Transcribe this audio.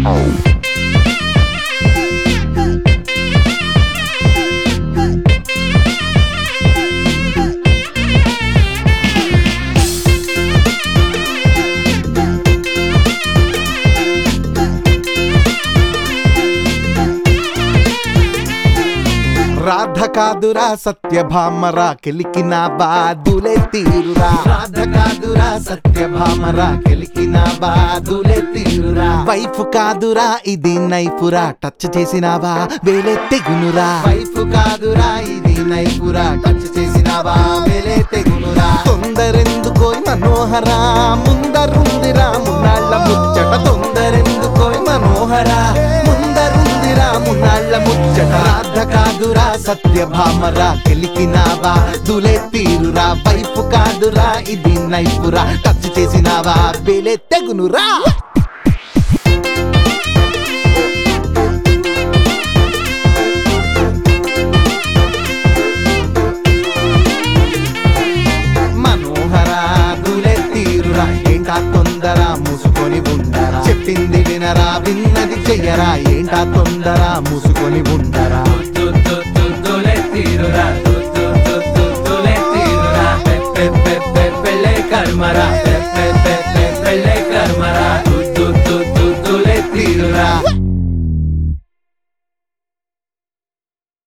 రాధ కాదురా సత్యభామరా కెలికిన బాదులే తీరురా. రాధ కాదురా సత్యభామరా కెలికిన బాదులే తీరురా. వైఫ్ కాదురా ఇది నైపురా టచ్ చేసినావా వేలే తెగునురా. వైఫ్ కాదురా ఇది నైపురా టచ్ చేసినావా వేలే తెగునురా. తొందరెందుకోయ్ మనోహరా ముందరుందిరా మున్నాళ్ళ ముచ్చట. తొందరెందుకోయ్ మనోహరా ముందరుందిరా మున్నాళ్ళ ముచ్చట. రాధ కాదురా సత్యభామరా కెలికినావా దులే తీరురా. వైఫ్ కాదురా ఇది నైపురా టచ్ చేసినావా వేలే తెగునురా. మనోహరా దులే తీరురా. ఏంటా తొందర మూసుకొని ఉండరా. చెప్పింది వినరా విన్నది చెయ్యరా. ఏంటా తొందర మూసుకొని ఉండ.